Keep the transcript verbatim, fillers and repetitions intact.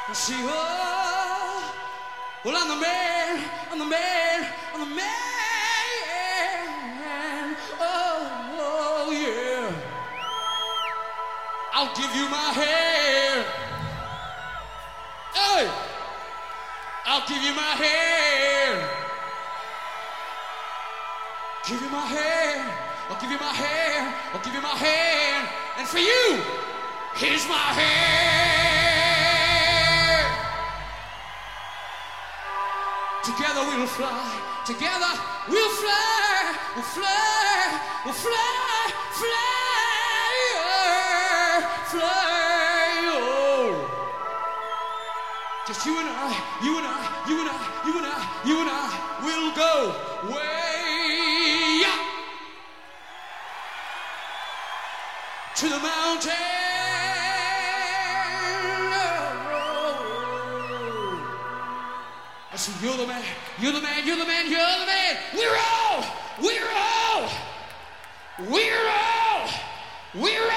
See, oh, well, I'm the man, I'm the man, I'm the man. Oh, oh, yeah. I'll give you my hand. Hey, I'll give you my hand. Give you my hand. I'll give you my hand. I'll give you my hand. And for you, here's my hand. Together we'll fly, together we'll fly, we'll fly, we'll fly, fly, fly, oh. Just you and I, you and I, you and I, you and I, you and I will go way up to the mountain. So you're the man, you're the man, you're the man, you're the man. We're all, we're all, we're all, we're